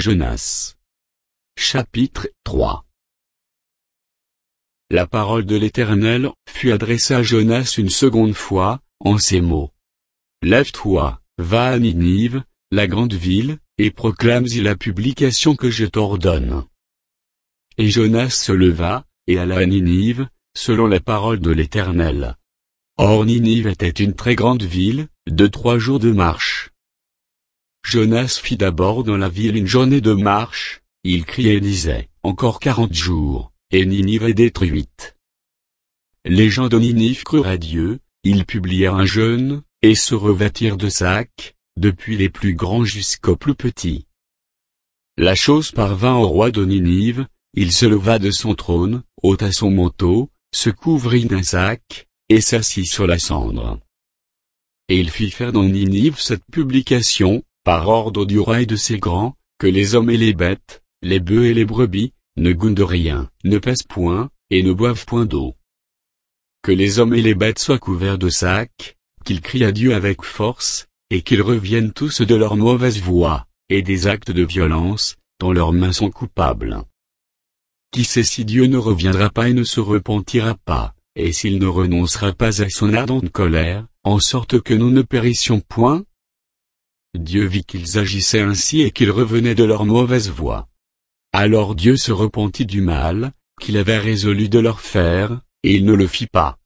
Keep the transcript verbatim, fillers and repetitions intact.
Jonas. Chapitre trois. La parole de l'Éternel fut adressée à Jonas une seconde fois, en ces mots. Lève-toi, va à Ninive, la grande ville, et proclame-y la publication que je t'ordonne. Et Jonas se leva, et alla à Ninive, selon la parole de l'Éternel. Or Ninive était une très grande ville, de trois jours de marche. Jonas fit d'abord dans la ville une journée de marche, il criait et disait, encore quarante jours, et Ninive est détruite. Les gens de Ninive crurent à Dieu, ils publièrent un jeûne, et se revêtirent de sacs, depuis les plus grands jusqu'aux plus petits. La chose parvint au roi de Ninive, il se leva de son trône, ôta son manteau, se couvrit d'un sac, et s'assit sur la cendre. Et il fit faire dans Ninive cette publication, par ordre du roi et de ses grands, que les hommes et les bêtes, les bœufs et les brebis, ne goûtent de rien, ne pèsent point, et ne boivent point d'eau. Que les hommes et les bêtes soient couverts de sacs, qu'ils crient à Dieu avec force, et qu'ils reviennent tous de leur mauvaise voie, et des actes de violence, dont leurs mains sont coupables. Qui sait si Dieu ne reviendra pas et ne se repentira pas, et s'il ne renoncera pas à son ardente colère, en sorte que nous ne périssions point? Dieu vit qu'ils agissaient ainsi et qu'ils revenaient de leur mauvaise voie. Alors Dieu se repentit du mal, qu'il avait résolu de leur faire, et il ne le fit pas.